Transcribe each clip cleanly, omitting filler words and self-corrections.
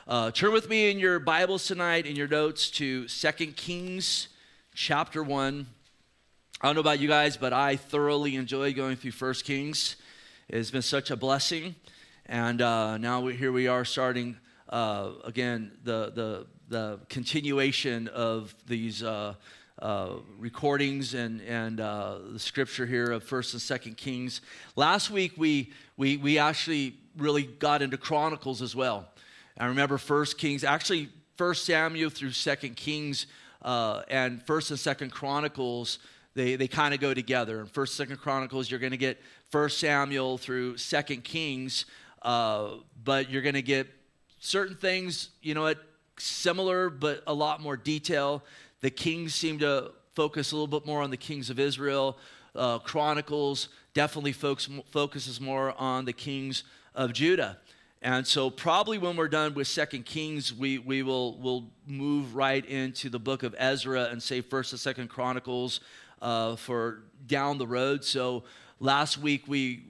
Turn with me in your Bibles tonight, in your notes, to 2 Kings chapter 1. I don't know about you guys, but I thoroughly enjoy going through 1 Kings. It's been such a blessing. And now here we are starting, again, the continuation of these recordings and the scripture here of 1 and 2 Kings. Last week, we actually really got into Chronicles as well. I remember 1 Kings, actually 1 Samuel through 2 Kings and 1 and 2 Chronicles, they kind of go together. In 1 and 2 Chronicles, you're going to get 1 Samuel through 2 Kings, but you're going to get certain things, similar but a lot more detail. The Kings seem to focus a little bit more on the kings of Israel. Chronicles definitely focuses more on the kings of Judah. And so probably when we're done with 2 Kings, we'll move right into the book of Ezra and say 1 and 2 Chronicles for down the road. So last week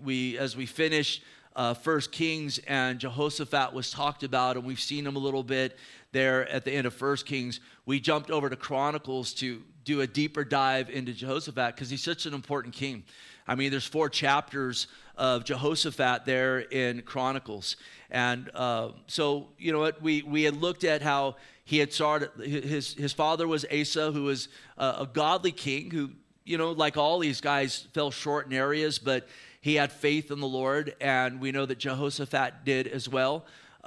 as we finished 1 Kings and Jehoshaphat was talked about, and we've seen him a little bit there at the end of 1 Kings, we jumped over to Chronicles to do a deeper dive into Jehoshaphat because he's such an important king. I mean, there's 4 chapters of Jehoshaphat there in Chronicles. And so, you know what, we had looked at how he had started, his father was Asa, who was a godly king who, like all these guys, fell short in areas, but he had faith in the Lord, and we know that Jehoshaphat did as well.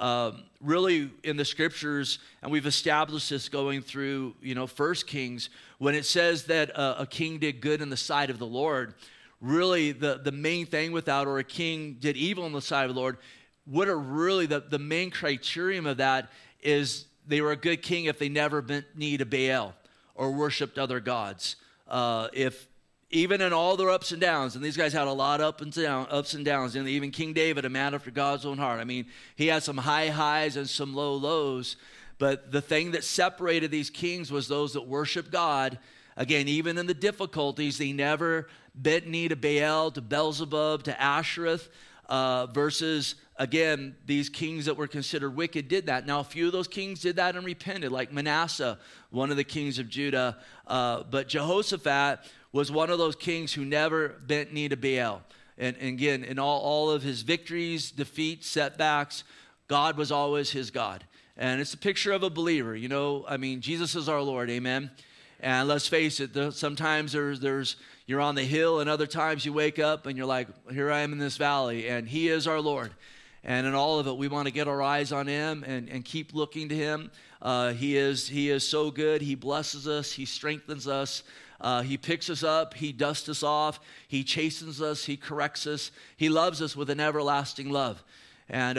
Really, in the scriptures, and we've established this going through, 1 Kings, when it says that a king did good in the sight of the Lord, really the main thing with that, or a king did evil in the sight of the Lord, what are really the main criterion of that is they were a good king if they never bent knee to Baal or worshipped other gods. If even in all their ups and downs, and these guys had a lot of ups and downs, and even King David, a man after God's own heart. I mean, he had some high highs and some low lows, but the thing that separated these kings was those that worshiped God. Again, even in the difficulties, they never bent knee to Baal, to Beelzebub, to Ashereth, versus, again, these kings that were considered wicked did that. Now, a few of those kings did that and repented, like Manasseh, one of the kings of Judah. But Jehoshaphat was one of those kings who never bent knee to Baal. And again, in all of his victories, defeats, setbacks, God was always his God. And it's a picture of a believer, Jesus is our Lord, amen? And let's face it, sometimes you're on the hill, and other times you wake up and you're like, here I am in this valley, and he is our Lord. And in all of it, we want to get our eyes on him and keep looking to him. He is so good. He blesses us. He strengthens us. He picks us up. He dusts us off. He chastens us. He corrects us. He loves us with an everlasting love. And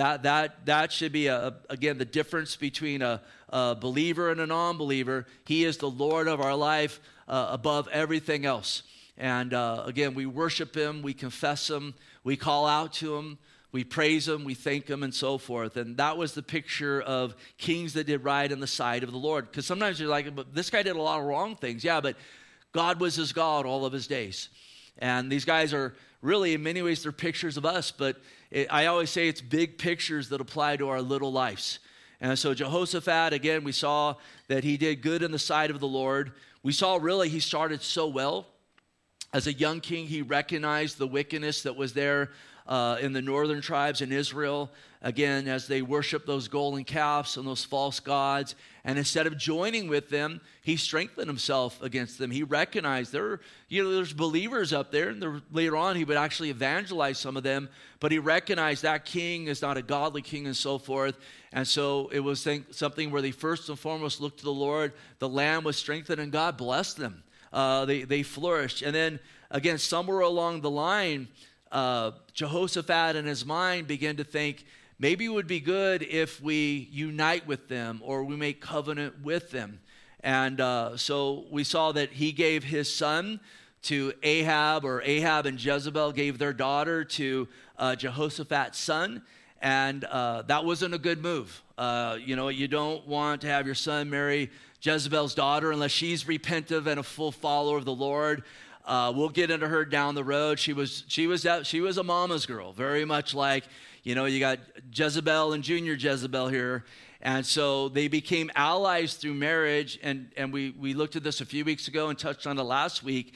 that should be, again, the difference between a believer and a non-believer. He is the Lord of our life above everything else. And again, we worship him. We confess him. We call out to him. We praise him, we thank him, and so forth. And that was the picture of kings that did right in the sight of the Lord. Because sometimes you're like, but this guy did a lot of wrong things. Yeah, but God was his God all of his days. And these guys are really, in many ways, they're pictures of us. But I always say it's big pictures that apply to our little lives. And so Jehoshaphat, again, we saw that he did good in the sight of the Lord. We saw really he started so well. As a young king, he recognized the wickedness that was there in the northern tribes in Israel, again, as they worship those golden calves and those false gods. And instead of joining with them, he strengthened himself against them. He recognized there's believers up there, and later on he would actually evangelize some of them, but he recognized that king is not a godly king and so forth. And so it was something where they first and foremost looked to the Lord. The land was strengthened, and God blessed them. They flourished. And then, again, somewhere along the line, Jehoshaphat in his mind began to think, maybe it would be good if we unite with them or we make covenant with them. And so we saw that he gave his son to Ahab, or Ahab and Jezebel gave their daughter to Jehoshaphat's son. And that wasn't a good move. You don't want to have your son marry Jezebel's daughter unless she's repentant and a full follower of the Lord. We'll get into her down the road. She was a mama's girl, very much like, You know, you got Jezebel and Junior Jezebel here. And so they became allies through marriage. And we looked at this a few weeks ago and touched on it last week.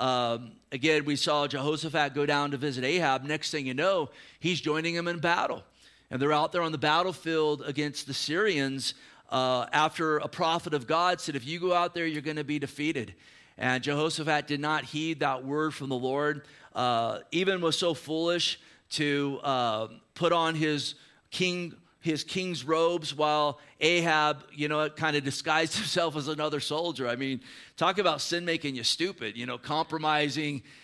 Again, we saw Jehoshaphat go down to visit Ahab. Next thing you know, he's joining him in battle. And they're out there on the battlefield against the Syrians after a prophet of God said, if you go out there, you're going to be defeated. And Jehoshaphat did not heed that word from the Lord, even was so foolish to put on his king's robes while Ahab, you know, kind of disguised himself as another soldier. I mean, talk about sin making you stupid, you know, compromise,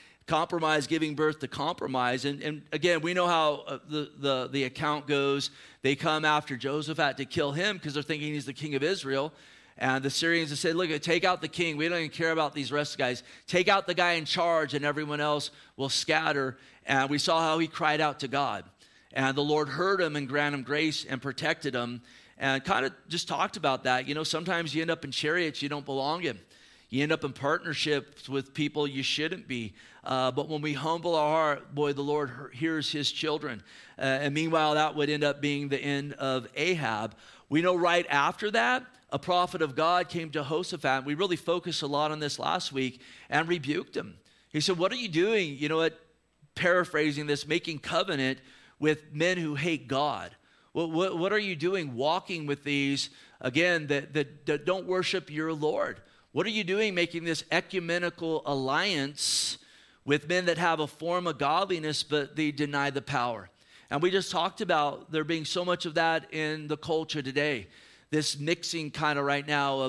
giving birth to compromise. And again, we know how the account goes. They come after Jehoshaphat to kill him because they're thinking he's the king of Israel. And the Syrians have said, look, take out the king. We don't even care about these rest guys. Take out the guy in charge and everyone else will scatter. And we saw how he cried out to God. And the Lord heard him and granted him grace and protected him. And kind of just talked about that. You know, sometimes you end up in chariots you don't belong in. You end up in partnerships with people you shouldn't be. But when we humble our heart, boy, the Lord hears his children. And meanwhile, that would end up being the end of Ahab. We know right after that, a prophet of God came to Jehoshaphat. We really focused a lot on this last week and rebuked him. He said, what are you doing? You know what? Paraphrasing this, making covenant with men who hate God. What are you doing walking with these, again, that don't worship your Lord? What are you doing making this ecumenical alliance with men that have a form of godliness, but they deny the power? And we just talked about there being so much of that in the culture today. This mixing kind of right now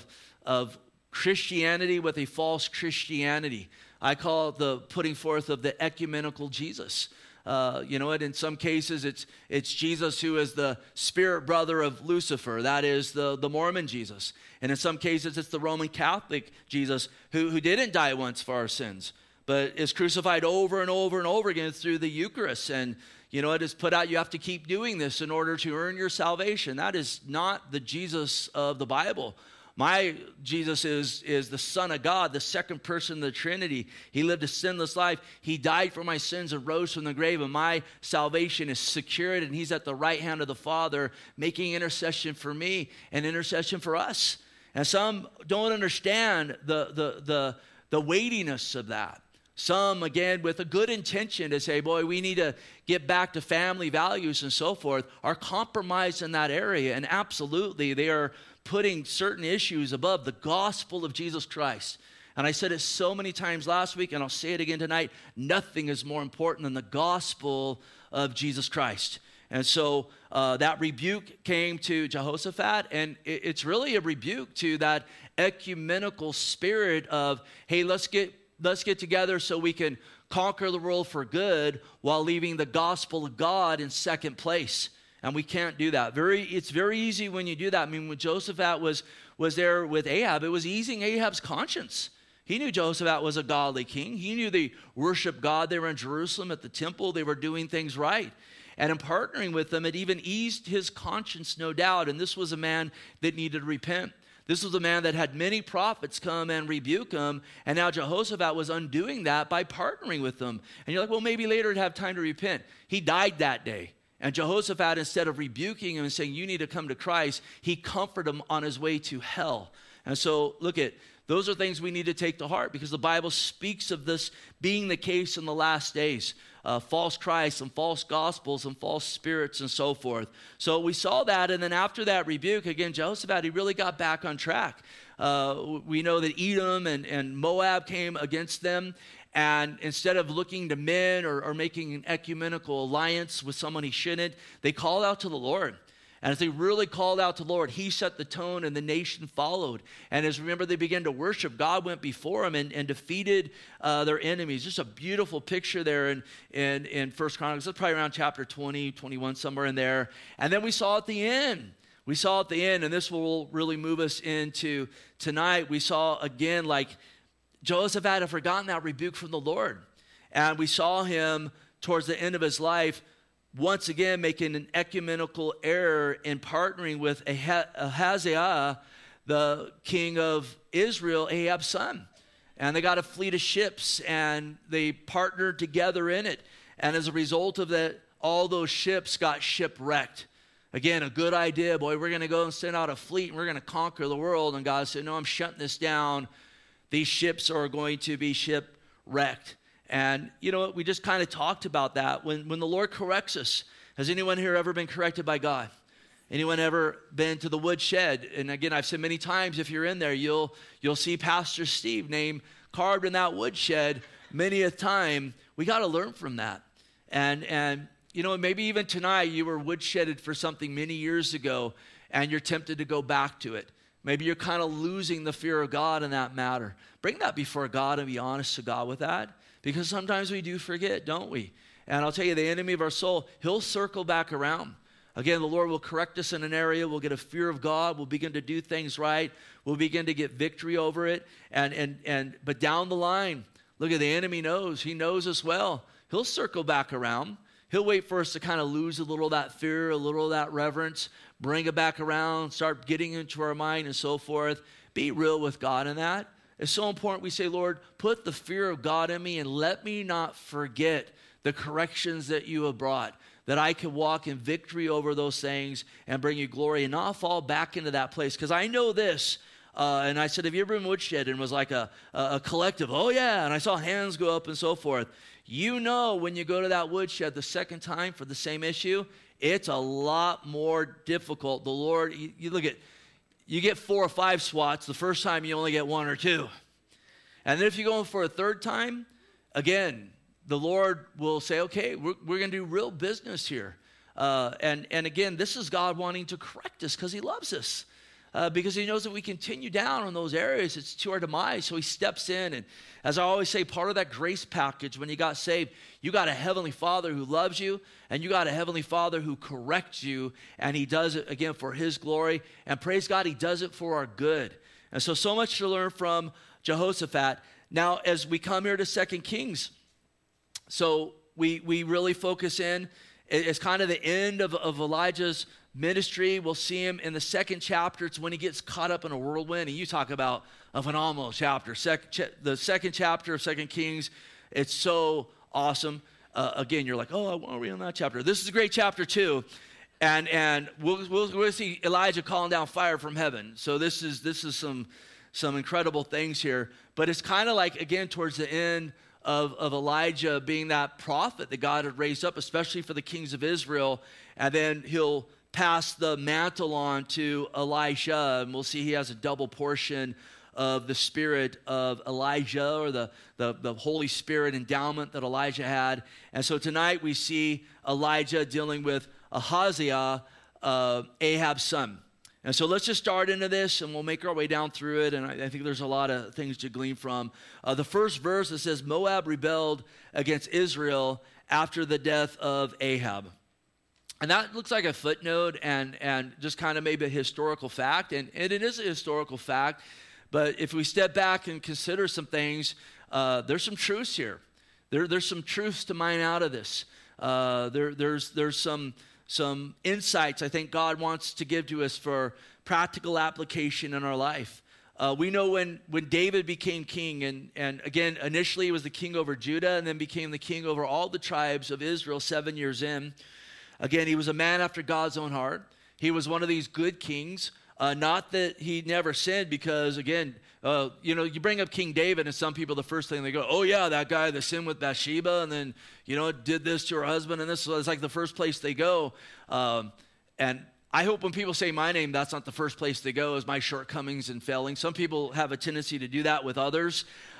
of Christianity with a false Christianity. I call it the putting forth of the ecumenical Jesus. You know what? In some cases, it's Jesus who is the spirit brother of Lucifer. That is the Mormon Jesus. And in some cases, it's the Roman Catholic Jesus who didn't die once for our sins, but is crucified over and over and over again through the Eucharist. And you know, it is put out, you have to keep doing this in order to earn your salvation. That is not the Jesus of the Bible. My Jesus is the Son of God, the second person of the Trinity. He lived a sinless life. He died for my sins and rose from the grave, and my salvation is secured, and he's at the right hand of the Father, making intercession for me and intercession for us. And some don't understand the weightiness of that. Some, again, with a good intention to say, boy, we need to get back to family values and so forth, are compromised in that area. And absolutely, they are putting certain issues above the gospel of Jesus Christ. And I said it so many times last week, and I'll say it again tonight, nothing is more important than the gospel of Jesus Christ. And so that rebuke came to Jehoshaphat, and it's really a rebuke to that ecumenical spirit of, hey, let's get together so we can conquer the world for good while leaving the gospel of God in second place. And we can't do that. It's very easy when you do that. I mean, when Jehoshaphat was there with Ahab, it was easing Ahab's conscience. He knew Jehoshaphat was a godly king. He knew they worshiped God. They were in Jerusalem at the temple. They were doing things right. And in partnering with them, it even eased his conscience, no doubt. And this was a man that needed to repent. This was a man that had many prophets come and rebuke him, and now Jehoshaphat was undoing that by partnering with them. And you're like, well, maybe later he'd have time to repent. He died that day. And Jehoshaphat, instead of rebuking him and saying, you need to come to Christ, he comforted him on his way to hell. And so, look at, those are things we need to take to heart because the Bible speaks of this being the case in the last days. False Christs and false gospels and false spirits and so forth. So we saw that, and then after that rebuke, again, Jehoshaphat, he really got back on track. We know that Edom and Moab came against them, and instead of looking to men or making an ecumenical alliance with someone he shouldn't, they called out to the Lord. And as they really called out to the Lord, he set the tone and the nation followed. And as remember, they began to worship. God went before them and defeated their enemies. Just a beautiful picture there in 1 Chronicles. That's probably around chapter 20, 21, somewhere in there. And then we saw at the end. We saw at the end, and this will really move us into tonight. We saw again, like Jehoshaphat had forgotten that rebuke from the Lord. And we saw him towards the end of his life once again making an ecumenical error in partnering with Ahaziah, the king of Israel, Ahab's son. And they got a fleet of ships, and they partnered together in it. And as a result of that, all those ships got shipwrecked. Again, a good idea, boy, we're going to go and send out a fleet and we're going to conquer the world. And God said, no, I'm shutting this down. These ships are going to be shipwrecked. And you know what? We just kind of talked about that. When the Lord corrects us, has anyone here ever been corrected by God? Anyone ever been to the woodshed? And again, I've said many times, if you're in there, you'll see Pastor Steve name carved in that woodshed many a time. We got to learn from that. And you know, maybe even tonight you were woodshedded for something many years ago and you're tempted to go back to it. Maybe you're kind of losing the fear of God in that matter. Bring that before God and be honest to God with that, because sometimes we do forget, don't we? And I'll tell you, the enemy of our soul, he'll circle back around. Again, the Lord will correct us in an area. We'll get a fear of God. We'll begin to do things right. We'll begin to get victory over it. But down the line, look at the enemy knows. He knows us well. He'll circle back around. He'll wait for us to kind of lose a little of that fear, a little of that reverence, bring it back around, start getting into our mind and so forth. Be real with God in that. It's so important we say, Lord, put the fear of God in me and let me not forget the corrections that you have brought, that I can walk in victory over those things and bring you glory and not fall back into that place. Because I know this, and I said, have you ever been woodshed? And it was like a collective, oh yeah, and I saw hands go up and so forth. You know, when you go to that woodshed the second time for the same issue, it's a lot more difficult. The Lord, you look at, you get 4 or 5 swats. The first time you only get 1 or 2. And then if you go in for a third time, again, the Lord will say, okay, we're going to do real business here. And again, this is God wanting to correct us because he loves us. Because he knows that we continue down in those areas, it's to our demise. So he steps in. And as I always say, part of that grace package when you got saved, you got a heavenly Father who loves you, and you got a heavenly Father who corrects you, and he does it, again, for his glory. And praise God, he does it for our good. And so much to learn from Jehoshaphat. Now, as we come here to 2 Kings, so we really focus in. It's kind of the end of Elijah's ministry. We'll see him in the 2nd chapter. It's when he gets caught up in a whirlwind. And you talk about a phenomenal chapter. The 2nd chapter of 2 Kings, it's so awesome. Again, you're like, oh, I want to read on that chapter. This is a great chapter too. And we'll see Elijah calling down fire from heaven. So this is some incredible things here. But it's kind of like, again, towards the end of Elijah being that prophet that God had raised up, especially for the kings of Israel. And then he'll pass the mantle on to Elisha, and we'll see he has a double portion of the spirit of Elijah, or the Holy Spirit endowment that Elijah had. And so tonight we see Elijah dealing with Ahaziah, Ahab's son. And so let's just start into this, and we'll make our way down through it, and I think there's a lot of things to glean from. The first verse, it says, Moab rebelled against Israel after the death of Ahab. And that looks like a footnote and just kind of maybe a historical fact, and it is a historical fact, but if we step back and consider some things, there's some truths here. There's some truths to mine out of this. There's some insights I think God wants to give to us for practical application in our life. We know when David became king, and again, initially he was the king over Judah and then became the king over all the tribes of Israel 7 years in. Again, he was a man after God's own heart. He was one of these good kings. Not that he never sinned, because again, you bring up King David, and some people, the first thing they go, oh yeah, that guy that sinned with Bathsheba, and then, did this to her husband, and this is like the first place they go. And I hope when people say my name, that's not the first place they go, is my shortcomings and failings. Some people have a tendency to do that with others.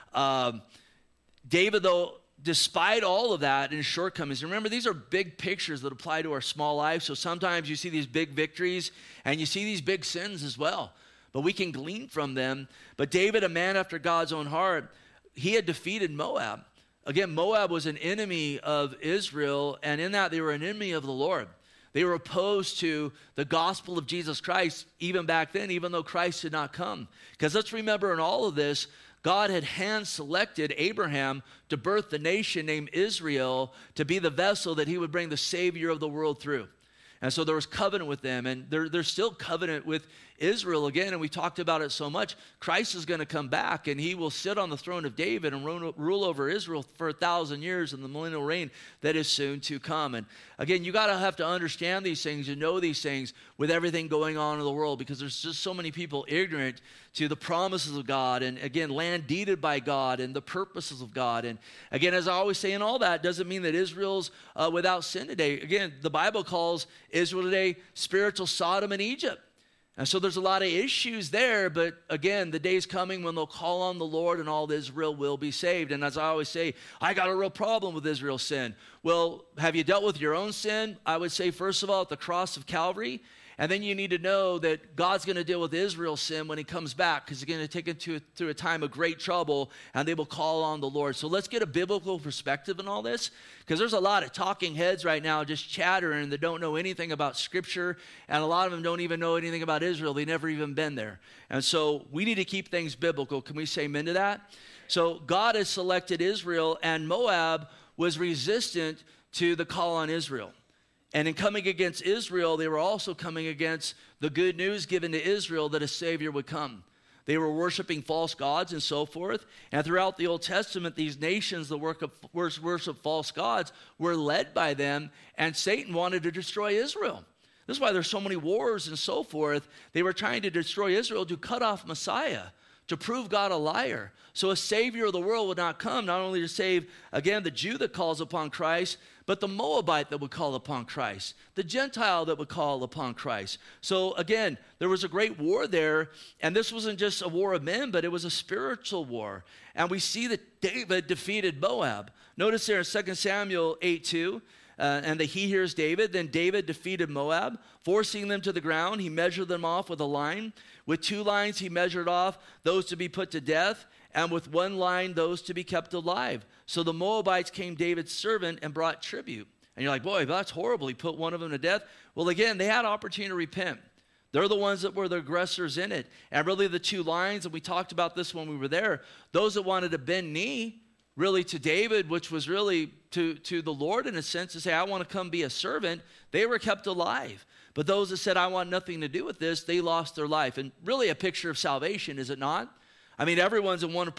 David, though, despite all of that and his shortcomings, remember, these are big pictures that apply to our small lives. So sometimes you see these big victories and you see these big sins as well, but we can glean from them. But David, a man after God's own heart, he had defeated Moab. Again, Moab was an enemy of Israel, and in that they were an enemy of the Lord. They were opposed to the gospel of Jesus Christ even back then, even though Christ had not come. Because let's remember, in all of this, God had hand-selected Abraham to birth the nation named Israel, to be the vessel that he would bring the Savior of the world through. And so there was covenant with them, and there's still covenant with Israel again, and we talked about it so much. Christ is going to come back, and he will sit on the throne of David and rule over Israel for 1,000 years in the millennial reign that is soon to come. And again, you got to have to understand these things and know these things with everything going on in the world, because there's just so many people ignorant to the promises of God, and again, land deeded by God and the purposes of God. And again, as I always say, in all that doesn't mean that Israel's without sin today. Again, the Bible calls Israel today spiritual Sodom and Egypt. And so there's a lot of issues there, but again, the day's coming when they'll call on the Lord and all of Israel will be saved. And as I always say, I got a real problem with Israel's sin. Well, have you dealt with your own sin? I would say, first of all, at the cross of Calvary. And then you need to know that God's going to deal with Israel's sin when he comes back, because he's going to take it through a time of great trouble, and they will call on the Lord. So let's get a biblical perspective in all this, because there's a lot of talking heads right now just chattering that don't know anything about Scripture, and a lot of them don't even know anything about Israel. They've never even been there. And so we need to keep things biblical. Can we say amen to that? So God has selected Israel, and Moab was resistant to the call on Israel. And in coming against Israel, they were also coming against the good news given to Israel that a Savior would come. They were worshiping false gods and so forth. And throughout the Old Testament, these nations that worship false gods were led by them, and Satan wanted to destroy Israel. This is why there's so many wars and so forth. They were trying to destroy Israel to cut off Messiah, to prove God a liar. So a Savior of the world would not come, not only to save, again, the Jew that calls upon Christ, but the Moabite that would call upon Christ, the Gentile that would call upon Christ. So again, there was a great war there, and this wasn't just a war of men, but it was a spiritual war. And we see that David defeated Moab. Notice there in 2 Samuel 8:2, and that he hears David. Then David defeated Moab, forcing them to the ground. He measured them off with a line. With 2 lines he measured off those to be put to death, and with 1 line those to be kept alive. So the Moabites came David's servant and brought tribute. And you're like, boy, that's horrible. He put one of them to death. Well, again, they had opportunity to repent. They're the ones that were the aggressors in it. And really the 2 lines, and we talked about this when we were there, those that wanted to bend knee really to David, which was really to the Lord in a sense, to say, I want to come be a servant, they were kept alive. But those that said, I want nothing to do with this, they lost their life. And really a picture of salvation, is it not? I mean, everyone's in one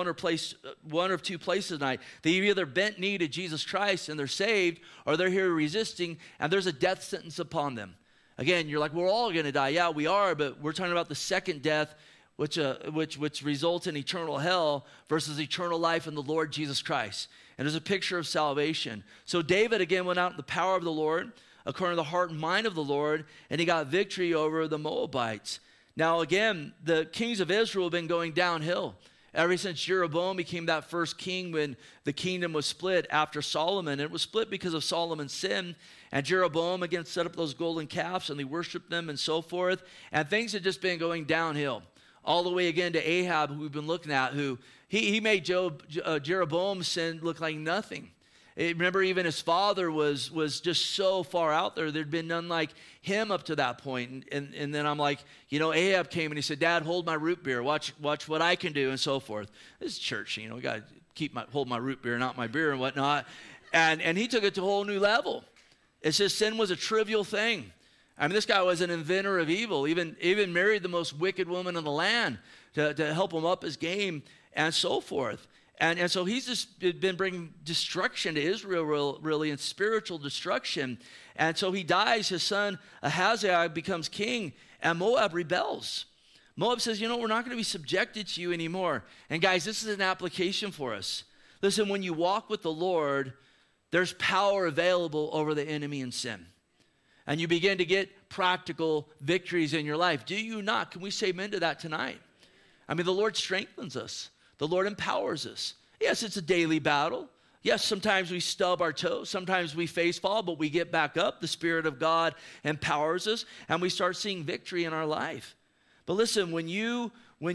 of 2 places tonight. They've either bent knee to Jesus Christ and they're saved, or they're here resisting, and there's a death sentence upon them. Again, you're like, we're all going to die. Yeah, we are, but we're talking about the second death, which results in eternal hell versus eternal life in the Lord Jesus Christ. And there's a picture of salvation. So David, again, went out in the power of the Lord, according to the heart and mind of the Lord, and he got victory over the Moabites. Now, again, the kings of Israel have been going downhill ever since Jeroboam became that first king, when the kingdom was split after Solomon. It was split because of Solomon's sin. And Jeroboam, again, set up those golden calves, and they worshiped them and so forth. And things had just been going downhill. All the way, again, to Ahab, who we've been looking at, who he made Jeroboam's sin look like nothing. Remember, even his father was just so far out there. There'd been none like him up to that point. And then I'm like, Ahab came and he said, Dad, hold my root beer. Watch what I can do and so forth. This is church, we got to hold my root beer, not my beer and whatnot. And he took it to a whole new level. It says sin was a trivial thing. I mean, this guy was an inventor of evil, even married the most wicked woman in the land to help him up his game and so forth. And so he's just been bringing destruction to Israel, really, and spiritual destruction. And so he dies. His son Ahaziah becomes king, and Moab rebels. Moab says, we're not going to be subjected to you anymore. And guys, this is an application for us. Listen, when you walk with the Lord, there's power available over the enemy and sin. And you begin to get practical victories in your life. Do you not? Can we say amen to that tonight? I mean, the Lord strengthens us. The Lord empowers us. Yes, it's a daily battle. Yes, sometimes we stub our toes. Sometimes we face fall, but we get back up. The Spirit of God empowers us, and we start seeing victory in our life. But listen, when you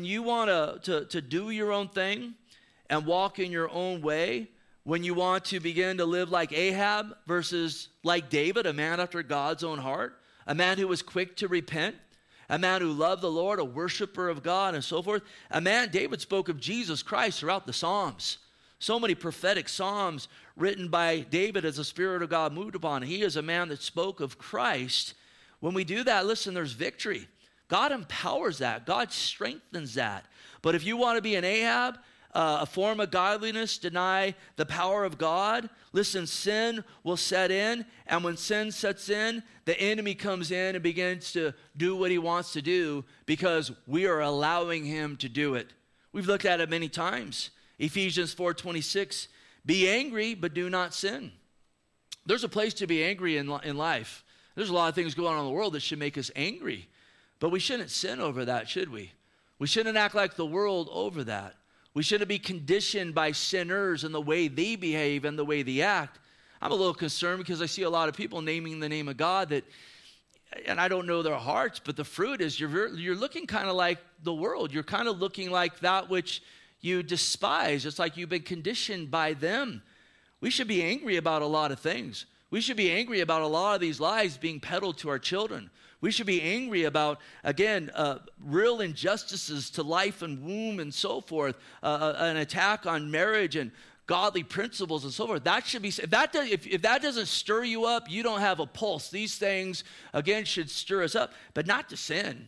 want to do your own thing and walk in your own way, when you want to begin to live like Ahab versus like David, a man after God's own heart, a man who was quick to repent, a man who loved the Lord, a worshiper of God, and so forth. David spoke of Jesus Christ throughout the Psalms. So many prophetic psalms written by David as the Spirit of God moved upon. He is a man that spoke of Christ. When we do that, listen, there's victory. God empowers that. God strengthens that. But if you want to be an Ahab, a form of godliness, deny the power of God, listen, sin will set in. And when sin sets in, the enemy comes in and begins to do what he wants to do because we are allowing him to do it. We've looked at it many times. Ephesians 4:26, be angry, but do not sin. There's a place to be angry in life. There's a lot of things going on in the world that should make us angry. But we shouldn't sin over that, should we? We shouldn't act like the world over that. We shouldn't be conditioned by sinners and the way they behave and the way they act. I'm a little concerned because I see a lot of people naming the name of God that, and I don't know their hearts, but the fruit is you're looking kind of like the world. You're kind of looking like that which you despise. It's like you've been conditioned by them. We should be angry about a lot of things. We should be angry about a lot of these lies being peddled to our children. We should be angry about, again, real injustices to life and womb and so forth, an attack on marriage and godly principles and so forth. That should be, if that doesn't stir you up, you don't have a pulse. These things, again, should stir us up, but not to sin,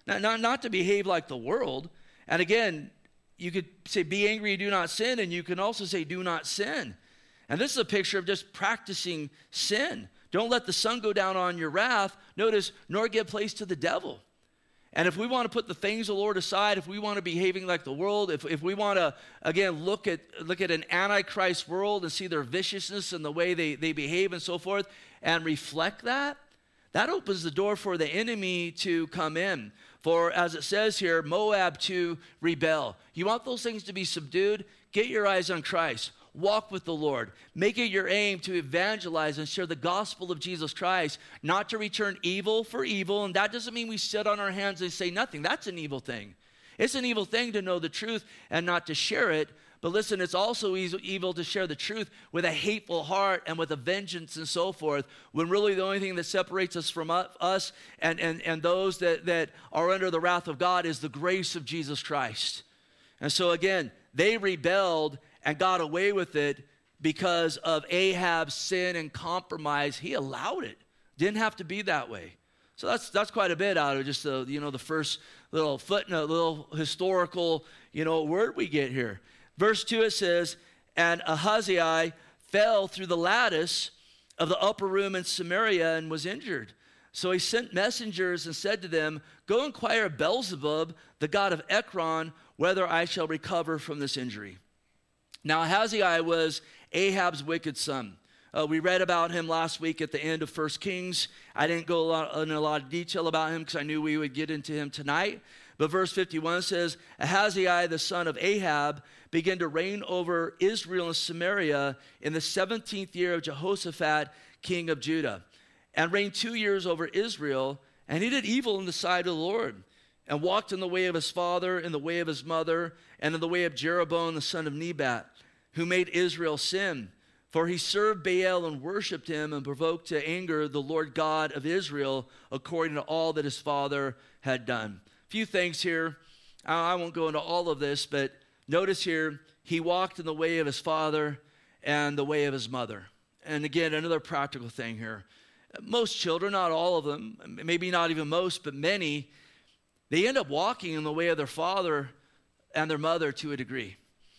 not to behave like the world. And again, you could say, be angry, do not sin, and you can also say, do not sin. And this is a picture of just practicing sin. Don't let the sun go down on your wrath. Notice, nor give place to the devil. And if we want to put the things of the Lord aside, if we want to be behaving like the world, if we want to, again, look at an antichrist world and see their viciousness and the way they behave and so forth, and reflect that, that opens the door for the enemy to come in. For as it says here, Moab to rebel. You want those things to be subdued? Get your eyes on Christ. Walk with the Lord. Make it your aim to evangelize and share the gospel of Jesus Christ, not to return evil for evil. And that doesn't mean we sit on our hands and say nothing. That's an evil thing. It's an evil thing to know the truth and not to share it. But listen, it's also evil to share the truth with a hateful heart and with a vengeance and so forth, when really the only thing that separates us from us and those that are under the wrath of God is the grace of Jesus Christ. And so again, they rebelled and got away with it because of Ahab's sin and compromise. He allowed it. Didn't have to be that way. So that's quite a bit out of just the first little footnote, little historical word we get here. Verse 2, it says, and Ahaziah fell through the lattice of the upper room in Samaria and was injured. So he sent messengers and said to them, go inquire of Beelzebub, the god of Ekron, whether I shall recover from this injury. Now Ahaziah was Ahab's wicked son. We read about him last week at the end of 1 Kings. I didn't go in a lot of detail about him because I knew we would get into him tonight. But verse 51 says, Ahaziah, the son of Ahab, began to reign over Israel and Samaria in the 17th year of Jehoshaphat, king of Judah, and reigned 2 years over Israel. And he did evil in the sight of the Lord, and walked in the way of his father, in the way of his mother, and in the way of Jeroboam, the son of Nebat, who made Israel sin. For he served Baal and worshipped him and provoked to anger the Lord God of Israel according to all that his father had done. A few things here. I won't go into all of this, but notice here, he walked in the way of his father and the way of his mother. And again, another practical thing here. Most children, not all of them, maybe not even most, but many, they end up walking in the way of their father and their mother to a degree.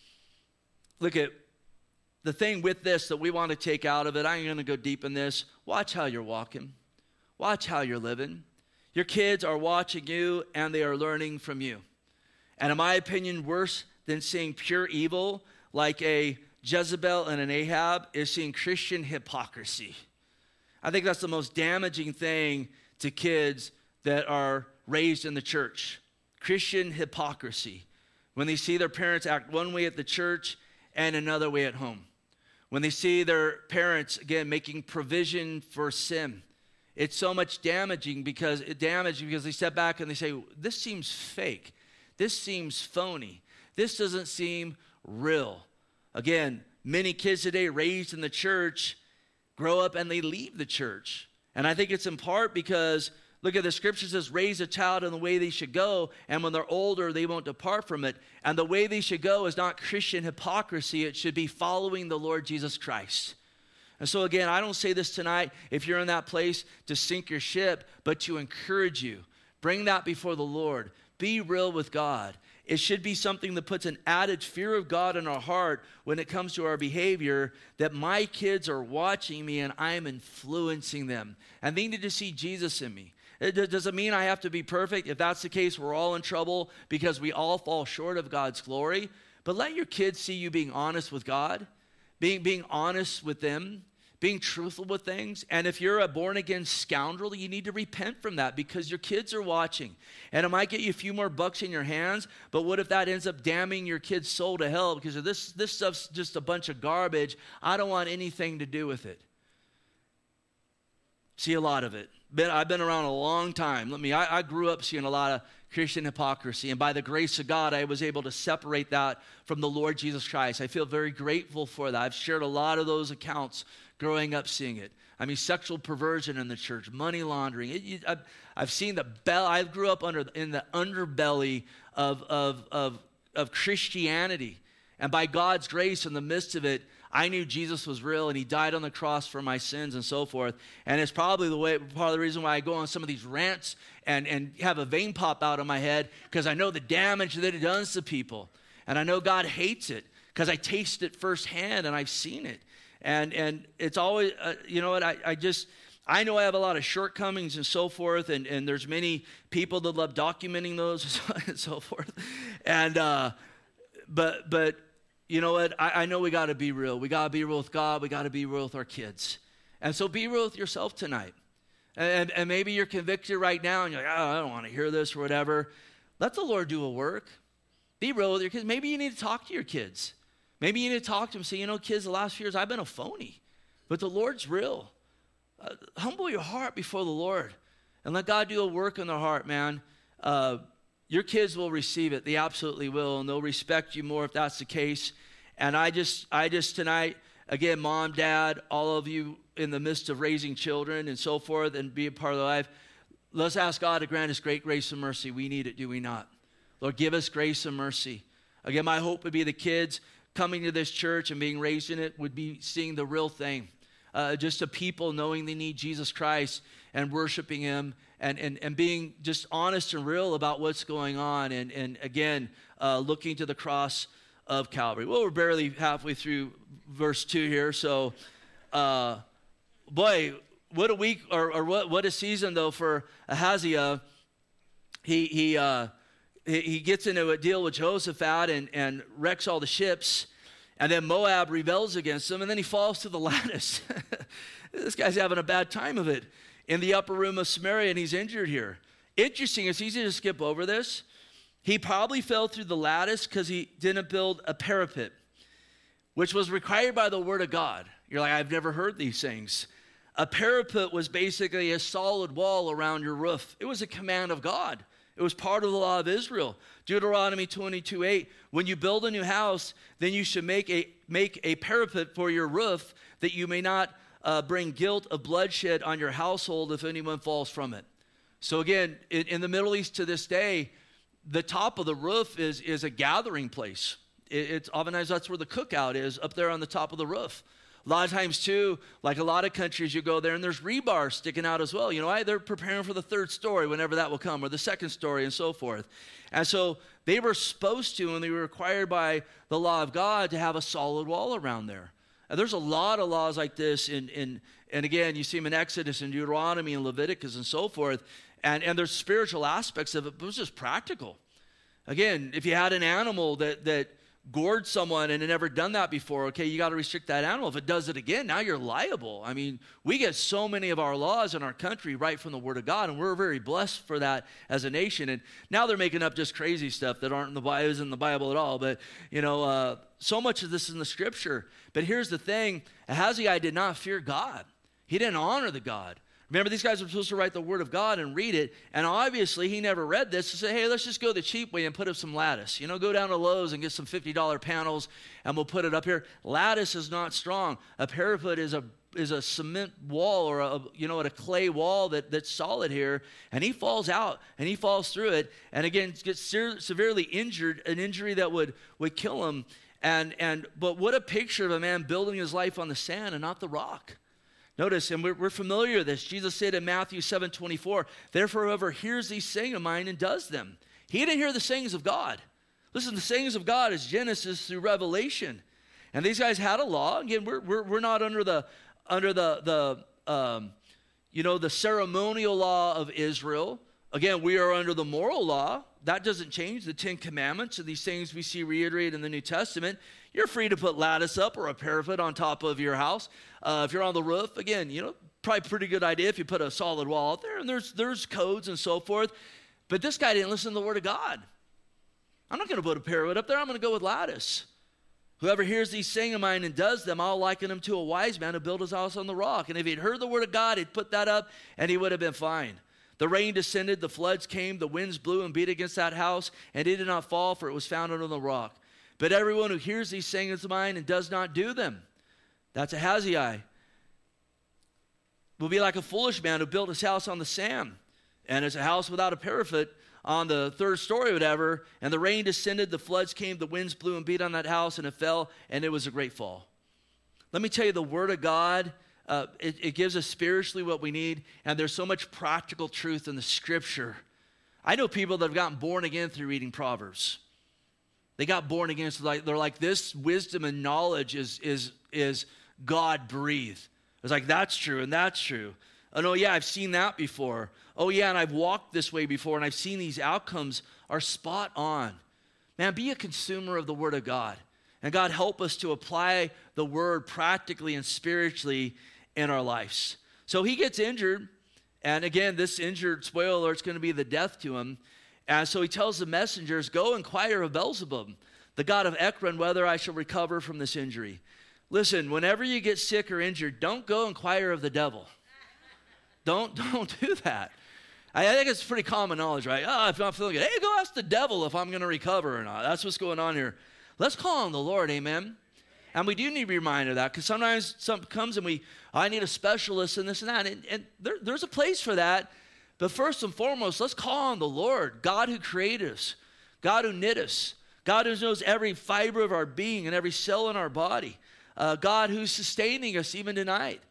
Look at the thing with this that we want to take out of it. I ain't going to go deep in this. Watch how you're walking. Watch how you're living. Your kids are watching you and they are learning from you. And in my opinion, worse than seeing pure evil like a Jezebel and an Ahab is seeing Christian hypocrisy. I think that's the most damaging thing to kids that are raised in the church. Christian hypocrisy. When they see their parents act one way at the church and another way at home. When they see their parents, again, making provision for sin. It's so much damaging because they step back and they say, this seems fake. This seems phony. This doesn't seem real. Again, many kids today raised in the church grow up and they leave the church. And I think it's in part because Look at the scripture says, raise a child in the way they should go, and when they're older, they won't depart from it. And the way they should go is not Christian hypocrisy. It should be following the Lord Jesus Christ. And so again, I don't say this tonight if you're in that place to sink your ship, but to encourage you. Bring that before the Lord. Be real with God. It should be something that puts an added fear of God in our heart when it comes to our behavior, that my kids are watching me and I am influencing them. And they need to see Jesus in me. It doesn't mean I have to be perfect. If that's the case, we're all in trouble because we all fall short of God's glory. But let your kids see you being honest with God, being honest with them, being truthful with things. And if you're a born-again scoundrel, you need to repent from that because your kids are watching. And it might get you a few more bucks in your hands, but what if that ends up damning your kid's soul to hell because of this stuff's just a bunch of garbage. I don't want anything to do with it. See a lot of it. I've been around a long time. I grew up seeing a lot of Christian hypocrisy, and by the grace of God, I was able to separate that from the Lord Jesus Christ. I feel very grateful for that. I've shared a lot of those accounts growing up seeing it. I mean, sexual perversion in the church, money laundering. I've seen I grew up in the underbelly of Christianity, and by God's grace, in the midst of it, I knew Jesus was real and he died on the cross for my sins and so forth. And it's probably part of the reason why I go on some of these rants and have a vein pop out of my head, because I know the damage that it does to people. And I know God hates it because I taste it firsthand and I've seen it. And it's always, you know what, I know I have a lot of shortcomings and so forth, and there's many people that love documenting those and so forth. And, but you know what? I know we got to be real. We got to be real with God. We got to be real with our kids. And so be real with yourself tonight. And maybe you're convicted right now and you're like, oh, I don't want to hear this or whatever. Let the Lord do a work. Be real with your kids. Maybe you need to talk to your kids. Maybe you need to talk to them and say, you know, kids, the last few years I've been a phony, but the Lord's real. Humble your heart before the Lord and let God do a work in their heart, man. Your kids will receive it. They absolutely will, and they'll respect you more if that's the case. And I just tonight, again, mom, dad, all of you in the midst of raising children and so forth and be a part of their life, let's ask God to grant us great grace and mercy. We need it, do we not? Lord, give us grace and mercy. Again, my hope would be the kids coming to this church and being raised in it would be seeing the real thing. Just a people knowing they need Jesus Christ and worshiping him and being just honest and real about what's going on. And again, looking to the cross of Calvary. Well, we're barely halfway through verse 2 here. So, boy, what a week or what a season, though, for Ahaziah. He gets into a deal with Jehoshaphat and wrecks all the ships. And then Moab rebels against him, and then he falls to the lattice. This guy's having a bad time of it in the upper room of Samaria, and he's injured here. Interesting, it's easy to skip over this. He probably fell through the lattice because he didn't build a parapet, which was required by the word of God. You're like, I've never heard these things. A parapet was basically a solid wall around your roof. It was a command of God. It was part of the law of Israel. Deuteronomy 22:8, when you build a new house, then you should make a parapet for your roof, that you may not bring guilt of bloodshed on your household if anyone falls from it. So again, in the Middle East to this day, the top of the roof is a gathering place. It's oftentimes that's where the cookout is, up there on the top of the roof. A lot of times, too, like a lot of countries, you go there and there's rebar sticking out as well. You know, they're preparing for the third story whenever that will come, or the second story and so forth. And so they were supposed to, and they were required by the law of God to have a solid wall around there. And there's a lot of laws like this and again, you see them in Exodus and Deuteronomy and Leviticus and so forth. And there's spiritual aspects of it, but it was just practical. Again, if you had an animal that gored someone and had never done that before, okay, you got to restrict that animal. If it does it again, now you're liable. I mean, we get so many of our laws in our country right from the Word of God, and we're very blessed for that as a nation. And now they're making up just crazy stuff that aren't in the Bible, isn't in the Bible at all. But, you know, so much of this is in the Scripture. But here's the thing. Ahaziah did not fear God. He didn't honor the God. Remember, these guys were supposed to write the Word of God and read it, and obviously he never read this. He said, hey, let's just go the cheap way and put up some lattice. You know, go down to Lowe's and get some $50 panels, and we'll put it up here. Lattice is not strong. A parapet is a a cement wall or a clay wall that's solid here, and he falls out and he falls through it, and again gets severely injured, an injury that would kill him. But what a picture of a man building his life on the sand and not the rock. Notice, and we're familiar with this. Jesus said in Matthew 7:24, therefore whoever hears these sayings of mine and does them. He didn't hear the sayings of God. Listen, the sayings of God is Genesis through Revelation. And these guys had a law. Again, we're not under the ceremonial law of Israel. Again, we are under the moral law. That doesn't change. The 10 Commandments and these things we see reiterated in the New Testament. You're free to put lattice up or a parapet on top of your house. If you're on the roof, again, probably a pretty good idea if you put a solid wall out there. And there's codes and so forth. But this guy didn't listen to the word of God. I'm not going to put a parapet up there. I'm going to go with lattice. Whoever hears these sayings of mine and does them, I'll liken him to a wise man who built his house on the rock. And if he'd heard the word of God, he'd put that up and he would have been fine. The rain descended, the floods came, the winds blew and beat against that house, and it did not fall, for it was founded on the rock. But everyone who hears these sayings of mine and does not do them, that's Ahaziah, will be like a foolish man who built his house on the sand. And it's a house without a parapet on the third story or whatever, and the rain descended, the floods came, the winds blew and beat on that house, and it fell, and it was a great fall. Let me tell you, the word of God, it gives us spiritually what we need, and there's so much practical truth in the scripture. I know people that have gotten born again through reading Proverbs. They got born again, so they're like, this wisdom and knowledge is God-breathed. It's like, that's true, and that's true. Oh, yeah, I've seen that before. Oh, yeah, and I've walked this way before, and I've seen these outcomes are spot on. Man, be a consumer of the Word of God. And God, help us to apply the Word practically and spiritually in our lives. So he gets injured, and again, this injured, spoiler alert, it's going to be the death to him. And so he tells the messengers, go inquire of Beelzebub, the god of Ekron, whether I shall recover from this injury. Listen, whenever you get sick or injured, don't go inquire of the devil. Don't do that. I think it's pretty common knowledge, right? Oh, if I'm feeling good, hey, go ask the devil if I'm going to recover or not. That's what's going on here. Let's call on the Lord, amen? And we do need to be reminded of that, because sometimes something comes and I need a specialist and this and that. And there's a place for that. But first and foremost, let's call on the Lord, God who created us, God who knit us, God who knows every fiber of our being and every cell in our body, God who's sustaining us even tonight,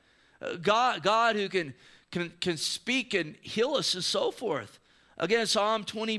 God who can speak and heal us and so forth. Again, Psalm 30,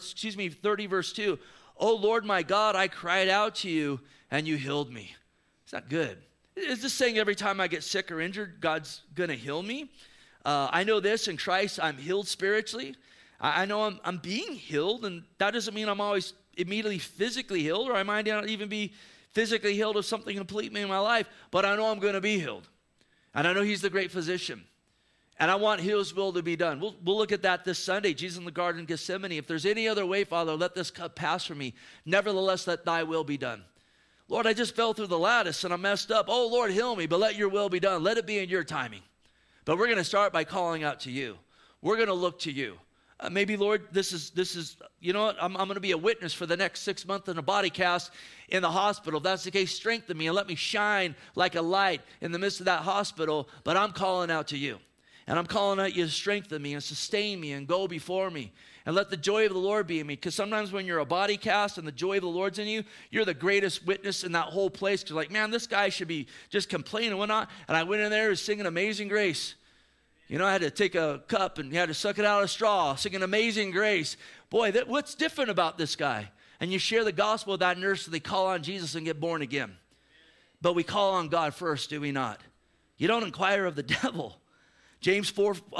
verse 2. Oh, Lord, my God, I cried out to you and you healed me. It's not good. Is this saying every time I get sick or injured, God's going to heal me? I know this, in Christ, I'm healed spiritually. I know I'm being healed, and that doesn't mean I'm always immediately physically healed, or I might not even be physically healed of something completely in my life, but I know I'm going to be healed. And I know he's the great physician. And I want his will to be done. We'll look at that this Sunday, Jesus in the Garden of Gethsemane. If there's any other way, Father, let this cup pass from me. Nevertheless, let thy will be done. Lord, I just fell through the lattice and I messed up. Oh, Lord, heal me, but let your will be done. Let it be in your timing. But we're going to start by calling out to you. We're going to look to you. Maybe, Lord, this is, you know what, I'm going to be a witness for the next 6 months in a body cast in the hospital. If that's the case, strengthen me and let me shine like a light in the midst of that hospital. But I'm calling out to you. And I'm calling out you to strengthen me and sustain me and go before me. And let the joy of the Lord be in me. Because sometimes when you're a body cast and the joy of the Lord's in you, you're the greatest witness in that whole place. Because like, man, this guy should be just complaining and whatnot. And I went in there and singing Amazing Grace. You know, I had to take a cup and you had to suck it out of a straw, singing Amazing Grace. Boy, what's different about this guy? And you share the gospel with that nurse so they call on Jesus and get born again. But we call on God first, do we not? You don't inquire of the devil. James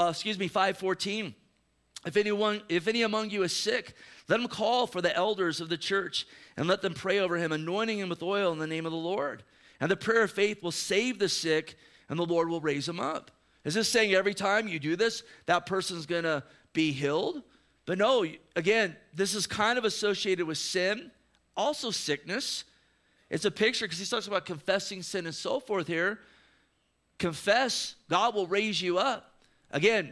5:14. If any among you is sick, let him call for the elders of the church and let them pray over him, anointing him with oil in the name of the Lord. And the prayer of faith will save the sick, and the Lord will raise him up. Is this saying every time you do this, that person's going to be healed? But no, again, this is kind of associated with sin, also sickness. It's a picture because he talks about confessing sin and so forth here. Confess, God will raise you up. Again,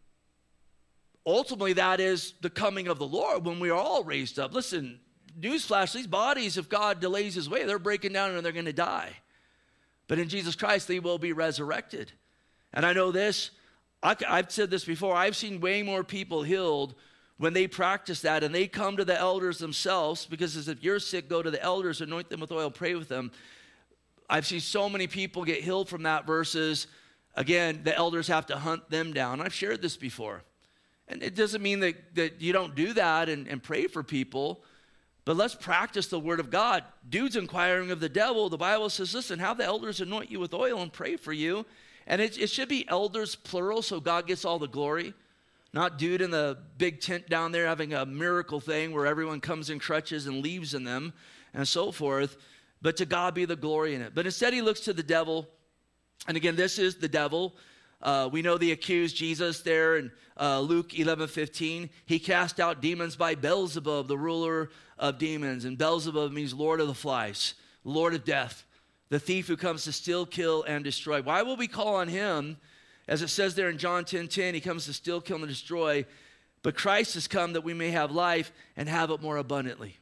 ultimately that is the coming of the Lord when we are all raised up. Listen, newsflash, these bodies, if God delays his way, they're breaking down and they're going to die. But in Jesus Christ, they will be resurrected. And I know this, I've said this before, I've seen way more people healed when they practice that and they come to the elders themselves, because if you're sick, go to the elders, anoint them with oil, pray with them. I've seen so many people get healed from that versus, again, the elders have to hunt them down. I've shared this before. And it doesn't mean that you don't do that and pray for people, but let's practice the word of God. Dude's inquiring of the devil. The Bible says, listen, have the elders anoint you with oil and pray for you. And it should be elders plural, so God gets all the glory. Not dude in the big tent down there having a miracle thing where everyone comes in crutches and leaves in them and so forth. But to God be the glory in it. But instead he looks to the devil. And again, this is the devil. We know the accused Jesus there in Luke 11:15. He cast out demons by Beelzebub, the ruler of demons. And Beelzebub means Lord of the Flies, Lord of death, the thief who comes to steal, kill, and destroy. Why will we call on him? As it says there in John 10:10, he comes to steal, kill, and destroy. But Christ has come that we may have life and have it more abundantly.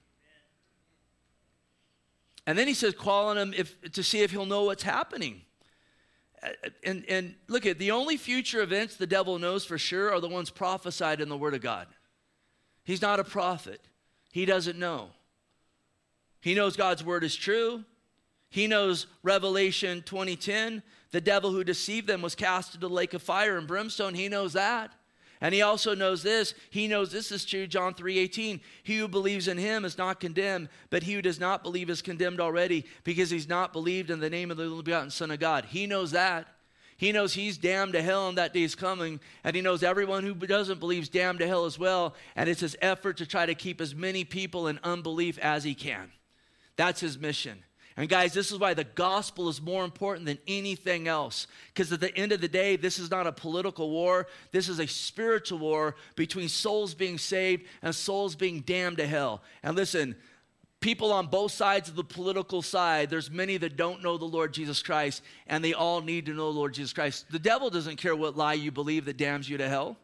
And then he says, call on him to see if he'll know what's happening. And look at the only future events the devil knows for sure are the ones prophesied in the Word of God. He's not a prophet. He doesn't know. He knows God's word is true. He knows Revelation 20:10. The devil who deceived them was cast into the lake of fire and brimstone. He knows that. And he also knows this. He knows this is true, John 3:18. He who believes in him is not condemned, but he who does not believe is condemned already, because he's not believed in the name of the only begotten Son of God. He knows that. He knows he's damned to hell and that day is coming. And he knows everyone who doesn't believe is damned to hell as well. And it's his effort to try to keep as many people in unbelief as he can. That's his mission. And guys, this is why the gospel is more important than anything else. Because at the end of the day, this is not a political war. This is a spiritual war between souls being saved and souls being damned to hell. And listen, people on both sides of the political side, there's many that don't know the Lord Jesus Christ, and they all need to know the Lord Jesus Christ. The devil doesn't care what lie you believe that damns you to hell.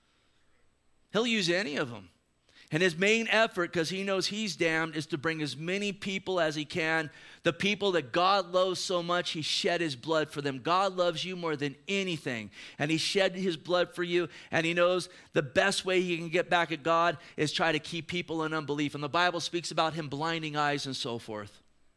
He'll use any of them. And his main effort, because he knows he's damned, is to bring as many people as he can. The people that God loves so much, he shed his blood for them. God loves you more than anything. And he shed his blood for you. And he knows the best way he can get back at God is try to keep people in unbelief. And the Bible speaks about him blinding eyes and so forth.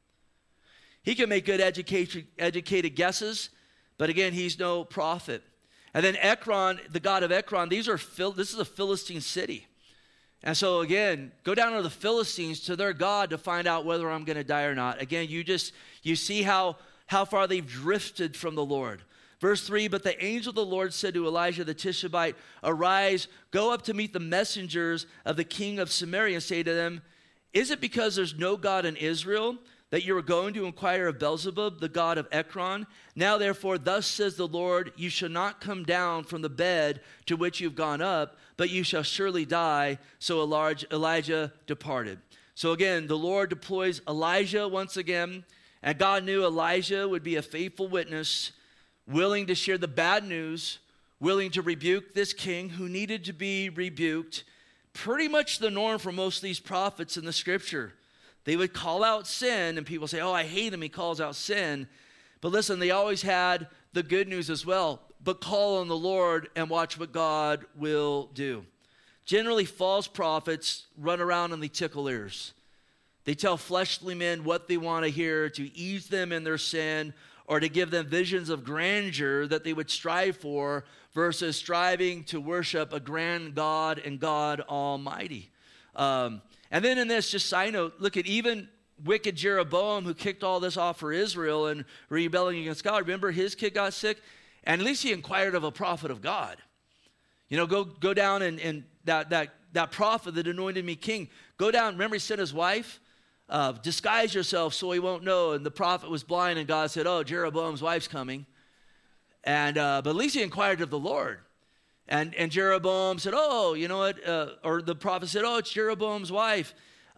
He can make good educated guesses, but again, he's no prophet. And then Ekron, the god of Ekron, this is a Philistine city. And so again, go down to the Philistines, to their God, to find out whether I'm going to die or not. Again, you see how far they've drifted from the Lord. Verse 3, but the angel of the Lord said to Elijah the Tishbite, arise, go up to meet the messengers of the king of Samaria and say to them, is it because there's no God in Israel that you are going to inquire of Beelzebub, the god of Ekron? Now therefore, thus says the Lord, you shall not come down from the bed to which you've gone up, but you shall surely die. So Elijah departed. So again, the Lord deploys Elijah once again, and God knew Elijah would be a faithful witness, willing to share the bad news, willing to rebuke this king who needed to be rebuked. Pretty much the norm for most of these prophets in the scripture. They would call out sin, and people say, oh, I hate him, he calls out sin. But listen, they always had the good news as well. But call on the Lord and watch what God will do. Generally, false prophets run around and they tickle ears. They tell fleshly men what they want to hear to ease them in their sin, or to give them visions of grandeur that they would strive for, versus striving to worship a grand God and God Almighty. And then in this, just side note, look at even wicked Jeroboam, who kicked all this off for Israel and rebelling against God. Remember, his kid got sick, and at least he inquired of a prophet of God. You know, go down and that prophet that anointed me king. Go down. Remember, he sent his wife, disguise yourself so he won't know. And the prophet was blind, and God said, "Oh, Jeroboam's wife's coming." And but at least he inquired of the Lord. And Jeroboam said, "Oh, you know what?" Or the prophet said, "Oh, it's Jeroboam's wife,"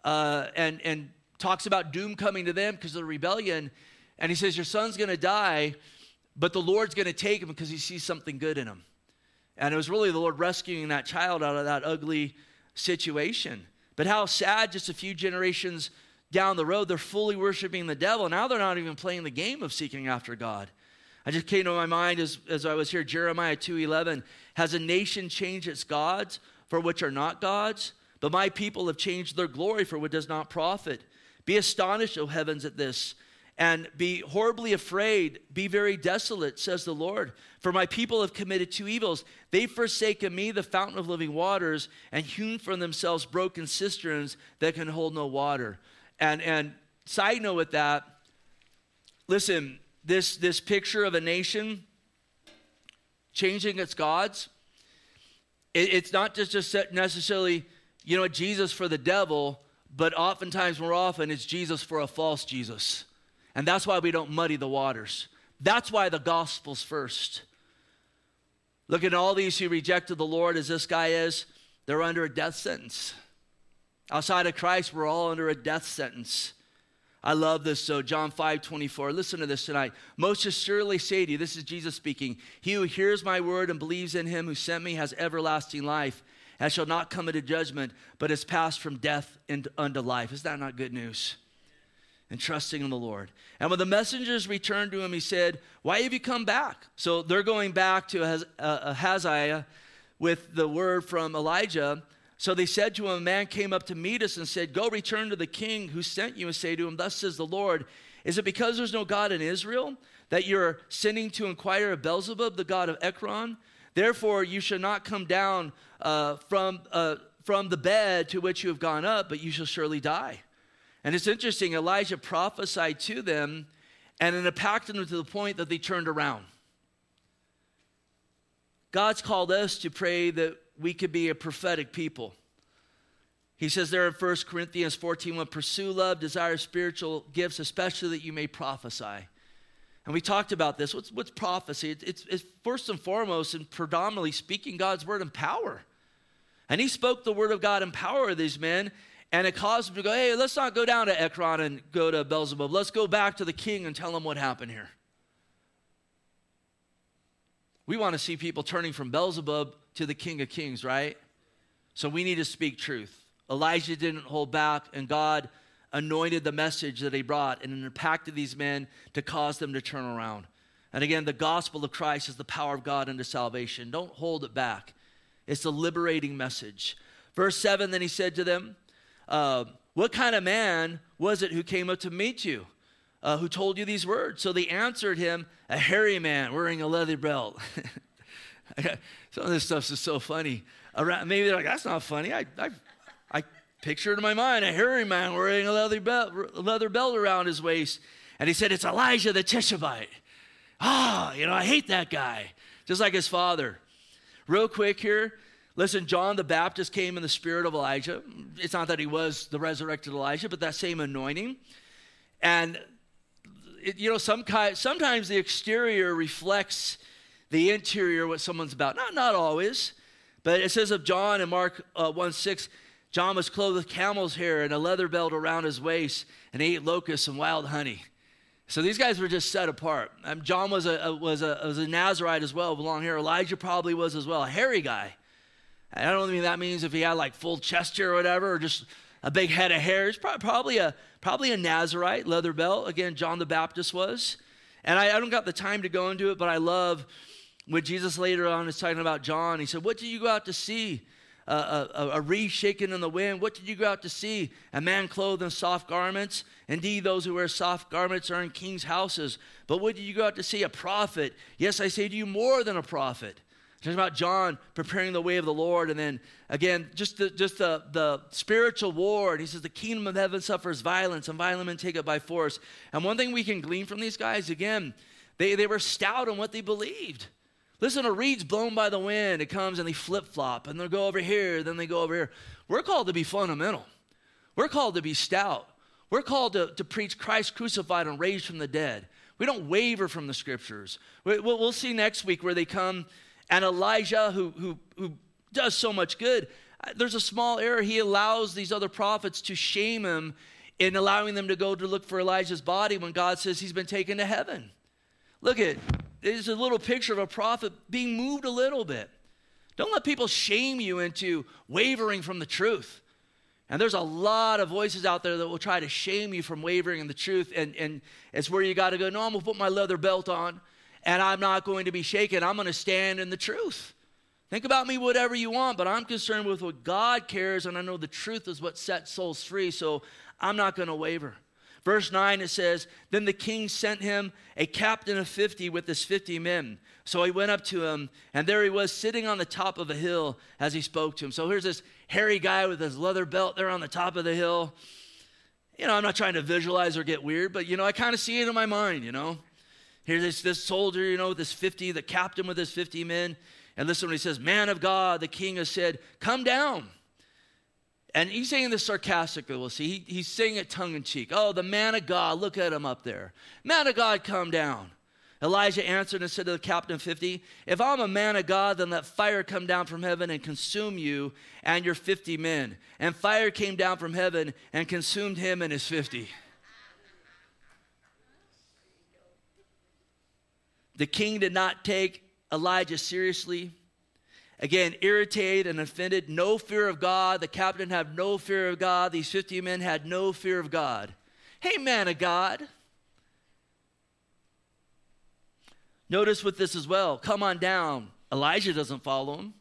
and talks about doom coming to them because of the rebellion. And he says, "Your son's going to die, but the Lord's going to take him because he sees something good in him." And it was really the Lord rescuing that child out of that ugly situation. But how sad just a few generations down the road, they're fully worshiping the devil. Now they're not even playing the game of seeking after God. I just came to my mind as I was here, Jeremiah 2:11, has a nation changed its gods for which are not gods? But my people have changed their glory for what does not profit. Be astonished, O heavens, at this, and be horribly afraid. Be very desolate, says the Lord. For my people have committed two evils. They've forsaken me, the fountain of living waters, and hewn for themselves broken cisterns that can hold no water. And side note with that, listen, this picture of a nation changing its gods, it's not just necessarily, Jesus for the devil, but oftentimes, more often, it's Jesus for a false Jesus. And that's why we don't muddy the waters. That's why the gospel's first. Look at all these who rejected the Lord as this guy is. They're under a death sentence. Outside of Christ, we're all under a death sentence. I love this. So John 5:24. Listen to this tonight. Most assuredly say to you, this is Jesus speaking, he who hears my word and believes in him who sent me has everlasting life and shall not come into judgment, but is passed from death unto life. Is that not good news? And trusting in the Lord. And when the messengers returned to him, he said, why have you come back? So they're going back to Hazael with the word from Elijah. So they said to him, a man came up to meet us and said, go return to the king who sent you and say to him, thus says the Lord, is it because there's no God in Israel that you're sending to inquire of Beelzebub, the god of Ekron? Therefore you shall not come down from the bed to which you have gone up, but you shall surely die. And it's interesting, Elijah prophesied to them and it impacted them to the point that they turned around. God's called us to pray that we could be a prophetic people. He says there in 1 Corinthians 14:1, pursue love, desire spiritual gifts, especially that you may prophesy. And we talked about this. What's prophecy? It's first and foremost and predominantly speaking God's word in power. And he spoke the word of God in power of these men. And it caused them to go, hey, let's not go down to Ekron and go to Beelzebub. Let's go back to the king and tell him what happened here. We want to see people turning from Beelzebub to the King of Kings, right? So we need to speak truth. Elijah didn't hold back, and God anointed the message that he brought, and it impacted these men to cause them to turn around. And again, the gospel of Christ is the power of God unto salvation. Don't hold it back. It's a liberating message. Verse 7, then he said to them, what kind of man was it who came up to meet you, who told you these words? So they answered him, a hairy man wearing a leather belt. Some of this stuff is so funny. Maybe they're like, that's not funny. I pictured in my mind a hairy man wearing a leather belt around his waist. And he said, it's Elijah the Tishbite. I hate that guy. Just like his father. Real quick here. Listen, John the Baptist came in the spirit of Elijah. It's not that he was the resurrected Elijah, but that same anointing. And, sometimes the exterior reflects the interior, what someone's about. Not always. But it says of John in Mark 1:6, John was clothed with camel's hair and a leather belt around his waist and ate locusts and wild honey. So these guys were just set apart. John was a Nazarite as well, with long hair. Elijah probably was as well, a hairy guy. I don't mean that means if he had like full chest hair or whatever, or just a big head of hair. He's probably a Nazarite, leather belt. Again, John the Baptist was. And I don't got the time to go into it, but I love when Jesus later on is talking about John. He said, what did you go out to see? A reed shaken in the wind. What did you go out to see? A man clothed in soft garments. Indeed, those who wear soft garments are in king's houses. But what did you go out to see? A prophet. Yes, I say to you, more than a prophet. Talking about John preparing the way of the Lord. And then, again, just the spiritual war. And he says, the kingdom of heaven suffers violence, and violent men take it by force. And one thing we can glean from these guys, again, they were stout on what they believed. Listen, a reed's blown by the wind. It comes and they flip-flop. And they'll go over here, then they go over here. We're called to be fundamental. We're called to be stout. We're called to preach Christ crucified and raised from the dead. We don't waver from the scriptures. We'll see next week where they come. And Elijah, who does so much good, there's a small error. He allows these other prophets to shame him in allowing them to go to look for Elijah's body when God says he's been taken to heaven. Look at, there's a little picture of a prophet being moved a little bit. Don't let people shame you into wavering from the truth. And there's a lot of voices out there that will try to shame you from wavering in the truth. And it's where you got to go, no, I'm going to put my leather belt on, and I'm not going to be shaken. I'm going to stand in the truth. Think about me whatever you want, but I'm concerned with what God cares, and I know the truth is what sets souls free, so I'm not going to waver. Verse 9, it says, then the king sent him a captain of 50 with his 50 men. So he went up to him, and there he was sitting on the top of a hill as he spoke to him. So here's this hairy guy with his leather belt there on the top of the hill. I'm not trying to visualize or get weird, but, I kind of see it in my mind, Here's this soldier, with the captain with his 50 men. And listen when he says, man of God, the king has said, come down. And he's saying this sarcastically, we'll see. He's saying it tongue-in-cheek. Oh, the man of God, look at him up there. Man of God, come down. Elijah answered and said to the captain of 50, if I'm a man of God, then let fire come down from heaven and consume you and your 50 men. And fire came down from heaven and consumed him and his 50. The king did not take Elijah seriously. Again, irritated and offended, no fear of God. The captain had no fear of God. These 50 men had no fear of God. Hey, man of God. Notice with this as well. Come on down. Elijah doesn't follow him.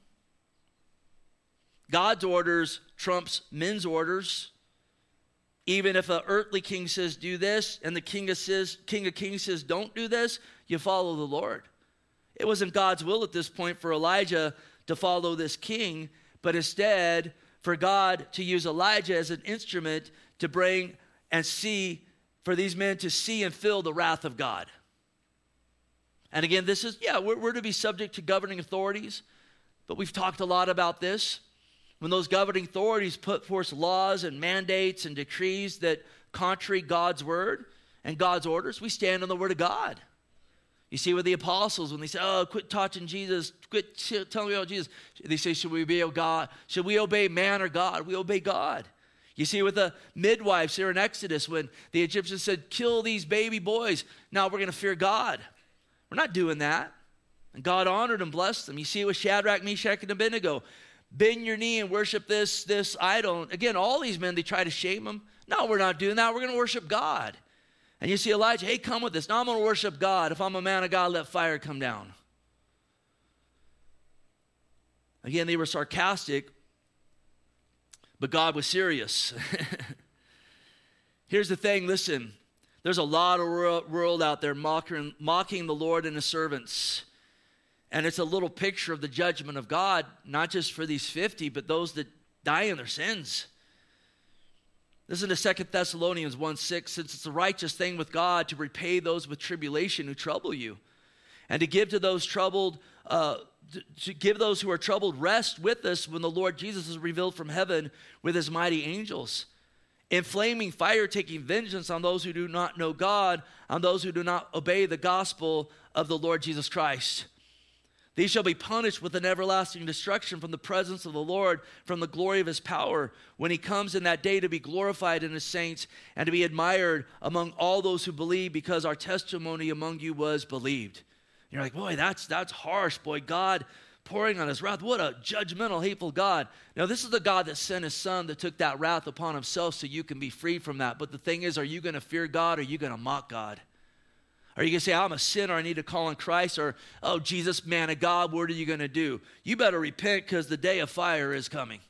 God's orders trumps men's orders. Even if an earthly king says do this and the king of kings says don't do this, you follow the Lord. It wasn't God's will at this point for Elijah to follow this king, but instead for God to use Elijah as an instrument to bring and see, for these men to see and feel the wrath of God. And again, this is, we're to be subject to governing authorities, but we've talked a lot about this. When those governing authorities put forth laws and mandates and decrees that contrary God's word and God's orders, we stand on the word of God. You see with the apostles, when they say, oh, quit touching Jesus, quit telling me about Jesus, they say, should we obey God? Should we obey man or God? We obey God. You see with the midwives here in Exodus, when the Egyptians said, kill these baby boys, now we're going to fear God. We're not doing that. And God honored and blessed them. You see it with Shadrach, Meshach, and Abednego. Bend your knee and worship this idol. Again, all these men, they try to shame him. No, we're not doing that. We're going to worship God. And you see Elijah, hey, come with us. Now I'm going to worship God. If I'm a man of God, let fire come down. Again, they were sarcastic, but God was serious. Here's the thing, listen. There's a lot of world out there mocking the Lord and his servants. And it's a little picture of the judgment of God, not just for these 50, but those that die in their sins. Listen to 2 Thessalonians 1:6. Since it's a righteous thing with God to repay those with tribulation who trouble you, and to give to those troubled, to give those who are troubled rest with us when the Lord Jesus is revealed from heaven with his mighty angels, in flaming fire, taking vengeance on those who do not know God, on those who do not obey the gospel of the Lord Jesus Christ. These shall be punished with an everlasting destruction from the presence of the Lord, from the glory of his power, when he comes in that day to be glorified in his saints and to be admired among all those who believe, because our testimony among you was believed. And you're like, boy, that's harsh, boy. God pouring on his wrath. What a judgmental, hateful God. Now, this is the God that sent his son that took that wrath upon himself so you can be free from that. But the thing is, are you going to fear God or are you going to mock God? Are you going to say, I'm a sinner, I need to call on Christ? Or, oh, Jesus, man of God, what are you going to do? You better repent because the day of fire is coming.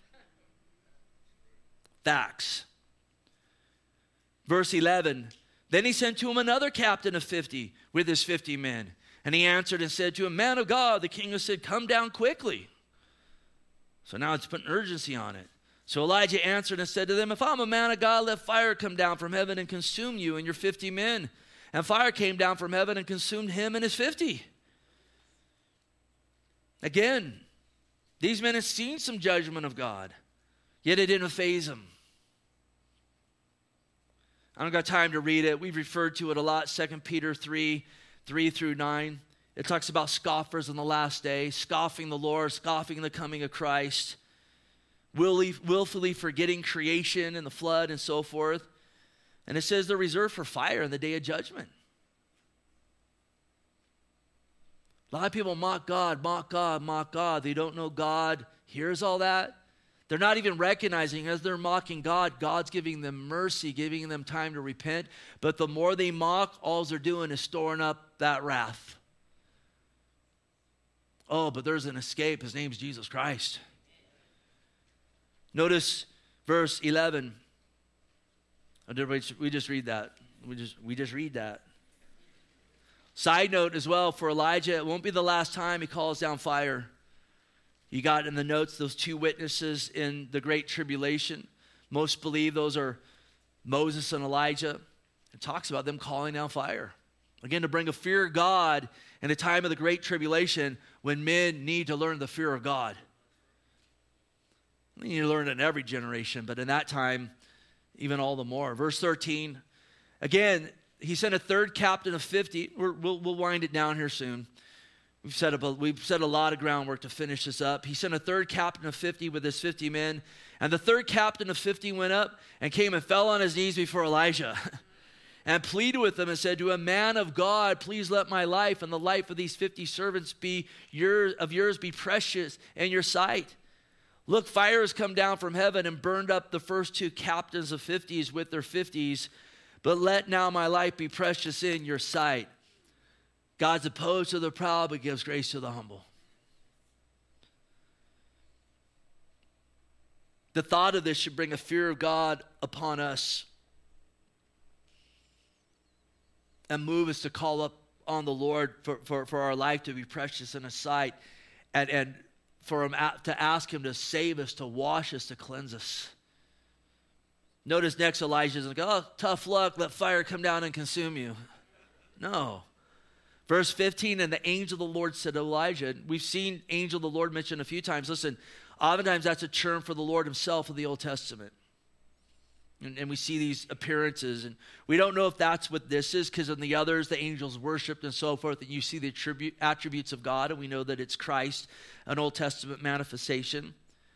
Facts. Verse 11, then he sent to him another captain of 50 with his 50 men. And he answered and said to him, man of God, the king has said, come down quickly. So now it's putting urgency on it. So Elijah answered and said to them, if I'm a man of God, let fire come down from heaven and consume you and your 50 men. And fire came down from heaven and consumed him and his 50. Again, these men had seen some judgment of God, yet it didn't faze them. I don't got time to read it. We've referred to it a lot, 2 Peter 3:3-9. It talks about scoffers in the last day, scoffing the Lord, scoffing the coming of Christ, willfully forgetting creation and the flood and so forth. And it says they're reserved for fire in the day of judgment. A lot of people mock God, mock God, mock God. They don't know God hears all that. They're not even recognizing as they're mocking God, God's giving them mercy, giving them time to repent. But the more they mock, all they're doing is storing up that wrath. Oh, but there's an escape. His name's Jesus Christ. Notice verse 11. We just read that. We just read that. Side note as well for Elijah, it won't be the last time he calls down fire. You got in the notes those two witnesses in the Great Tribulation. Most believe those are Moses and Elijah. It talks about them calling down fire. Again, to bring a fear of God in a time of the Great Tribulation when men need to learn the fear of God. You need to learn it in every generation, but in that time, even all the more. Verse 13, again, he sent a third captain of 50. We'll wind it down here soon. We've set a lot of groundwork to finish this up. He sent a third captain of 50 with his 50 men. And the third captain of 50 went up and came and fell on his knees before Elijah and pleaded with him and said, to a man of God, please let my life and the life of these 50 servants be yours be precious in your sight. Look, fire has come down from heaven and burned up the first two captains of 50s with their 50s. But let now my life be precious in your sight. God's opposed to the proud, but gives grace to the humble. The thought of this should bring a fear of God upon us and move us to call up on the Lord for our life to be precious in His sight and for Him to ask Him to save us, to wash us, to cleanse us. Notice next Elijah isn't like, oh, tough luck, let fire come down and consume you. No. Verse 15, and the angel of the Lord said to Elijah, we've seen angel of the Lord mentioned a few times. Listen, oftentimes that's a term for the Lord Himself in the Old Testament. And we see these appearances, and we don't know if that's what this is, because in the others, the angels worshiped and so forth, and you see the attributes of God, and we know that it's Christ, an Old Testament manifestation.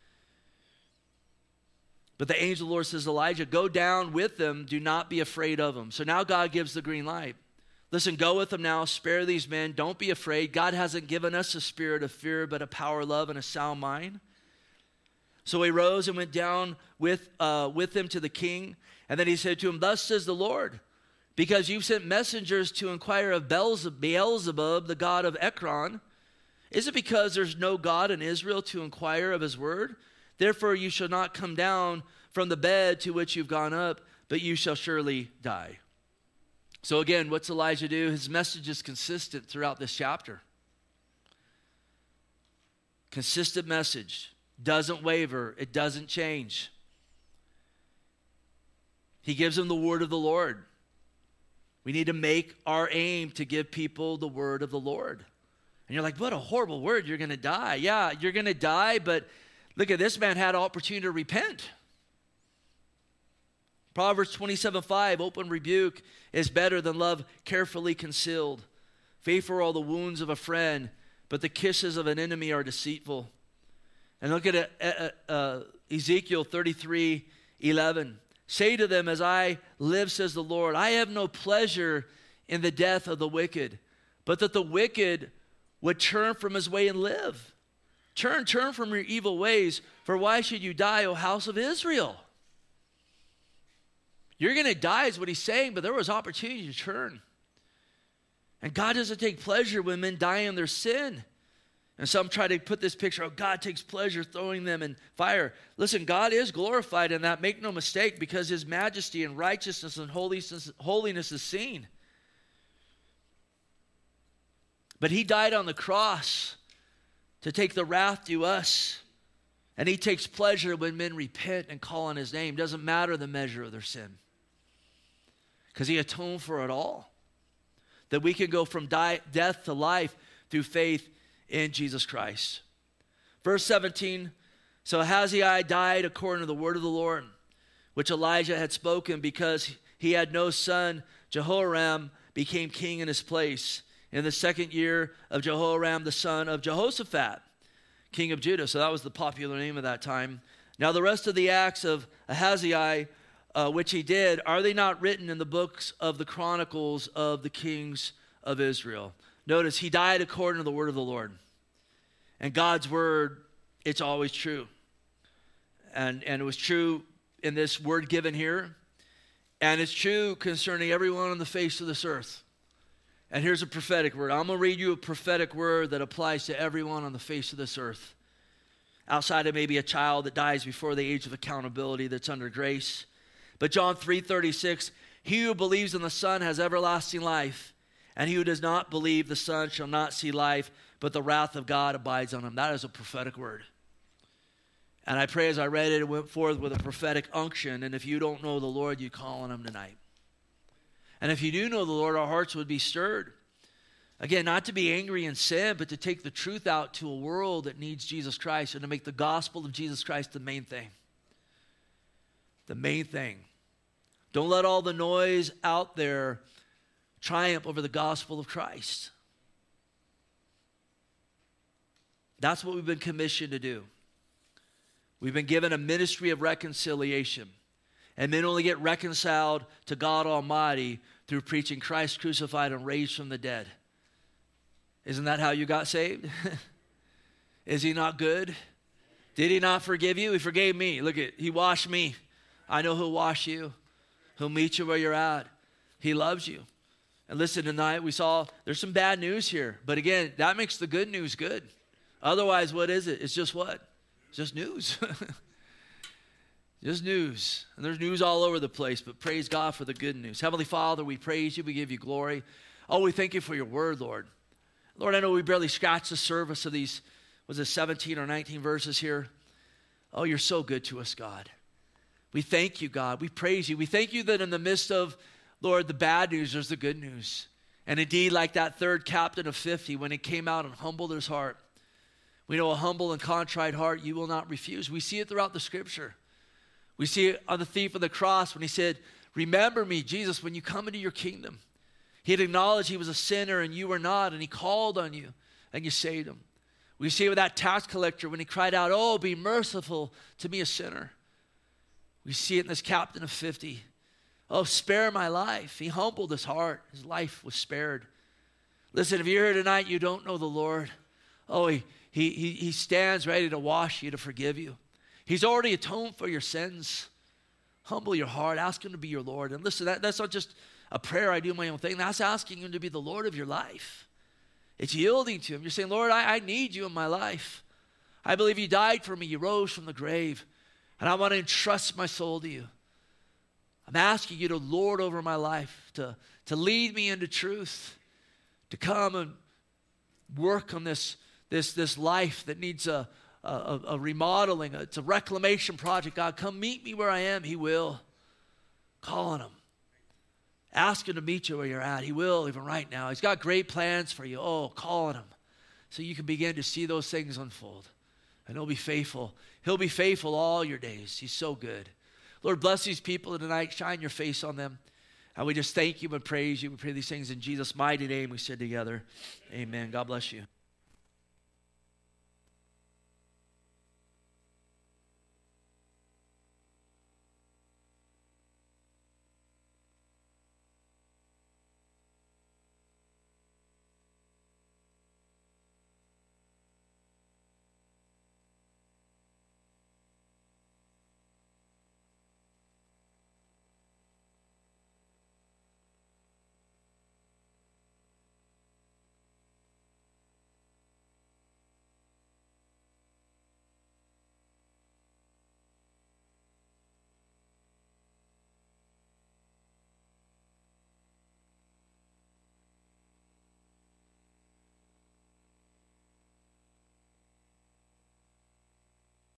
But the angel of the Lord says, Elijah, go down with them. Do not be afraid of them. So now God gives the green light. Listen, go with them now. Spare these men. Don't be afraid. God hasn't given us a spirit of fear, but a power of love and a sound mind. So he rose and went down with him to the king. And then he said to him, thus says the Lord, because you've sent messengers to inquire of Beelzebub, the god of Ekron. Is it because there's no God in Israel to inquire of his word? Therefore, you shall not come down from the bed to which you've gone up, but you shall surely die. So again, what's Elijah do? His message is consistent throughout this chapter. Consistent message. Doesn't waver. It doesn't change. He gives them the word of the Lord. We need to make our aim to give people the word of the Lord. And you're like, what a horrible word. You're going to die. Yeah, you're going to die, but look at this man had opportunity to repent. Proverbs 27:5, open rebuke is better than love carefully concealed. Faithful are all the wounds of a friend, but the kisses of an enemy are deceitful. And look at Ezekiel 33:11. Say to them, as I live, says the Lord, I have no pleasure in the death of the wicked, but that the wicked would turn from his way and live. Turn from your evil ways, for why should you die, O house of Israel? You're going to die is what he's saying, but there was opportunity to turn. And God doesn't take pleasure when men die in their sin. And some try to put this picture, oh, God takes pleasure throwing them in fire. Listen, God is glorified in that, make no mistake, because his majesty and righteousness and holiness is seen. But he died on the cross to take the wrath to us. And he takes pleasure when men repent and call on his name. Doesn't matter the measure of their sin. Because he atoned for it all. That we can go from death to life through faith in Jesus Christ. Verse 17, so Ahaziah died according to the word of the Lord, which Elijah had spoken, because he had no son. Jehoram became king in his place in the second year of Jehoram, the son of Jehoshaphat, king of Judah. So that was the popular name of that time. Now the rest of the acts of Ahaziah, which he did, are they not written in the books of the chronicles of the kings of Israel? Notice, he died according to the word of the Lord. And God's word, it's always true. And it was true in this word given here. And it's true concerning everyone on the face of this earth. And here's a prophetic word. I'm going to read you a prophetic word that applies to everyone on the face of this earth. Outside of maybe a child that dies before the age of accountability that's under grace. But John 3:36, he who believes in the Son has everlasting life, and he who does not believe the Son shall not see life, but the wrath of God abides on him. That is a prophetic word. And I pray as I read it, it went forth with a prophetic unction. And if you don't know the Lord, you call on him tonight. And if you do know the Lord, our hearts would be stirred. Again, not to be angry in sin, but to take the truth out to a world that needs Jesus Christ and to make the gospel of Jesus Christ the main thing. The main thing. Don't let all the noise out there triumph over the gospel of Christ. That's what we've been commissioned to do. We've been given a ministry of reconciliation. And men only get reconciled to God Almighty through preaching Christ crucified and raised from the dead. Isn't that how you got saved? Is he not good? Did he not forgive you? He forgave me. Look at, he washed me. I know he'll wash you. He'll meet you where you're at. He loves you. And listen, tonight we saw there's some bad news here. But again, that makes the good news good. Otherwise, what is it? It's just what? It's just news. Just news. And there's news all over the place, but praise God for the good news. Heavenly Father, we praise you. We give you glory. Oh, we thank you for your word, Lord. Lord, I know we barely scratched the surface of these, was it 17 or 19 verses here? Oh, you're so good to us, God. We thank you, God. We praise you. We thank you that in the midst of, Lord, the bad news, there's the good news. And indeed, like that third captain of 50, when he came out and humbled his heart, we know a humble and contrite heart you will not refuse. We see it throughout the scripture. We see it on the thief on the cross when he said, remember me, Jesus, when you come into your kingdom. He had acknowledged he was a sinner and you were not, and he called on you and you saved him. We see it with that tax collector when he cried out, oh, be merciful to me, a sinner. We see it in this captain of 50. Oh, spare my life. He humbled his heart. His life was spared. Listen, if you're here tonight, you don't know the Lord. Oh, he stands ready to wash you, to forgive you. He's already atoned for your sins. Humble your heart. Ask him to be your Lord. And listen, that's not just a prayer I do my own thing. That's asking him to be the Lord of your life. It's yielding to him. You're saying, Lord, I need you in my life. I believe you died for me. You rose from the grave. And I want to entrust my soul to you. I'm asking you to Lord over my life, to lead me into truth, to come and work on this life that needs a remodeling. It's a reclamation project. God, come meet me where I am. He will. Call on him. Ask him to meet you where you're at. He will, even right now. He's got great plans for you. Oh, call on him so you can begin to see those things unfold. And he'll be faithful. He'll be faithful all your days. He's so good. Lord, bless these people tonight. Shine your face on them. And we just thank you and praise you. We pray these things in Jesus' mighty name. We said together, amen. God bless you.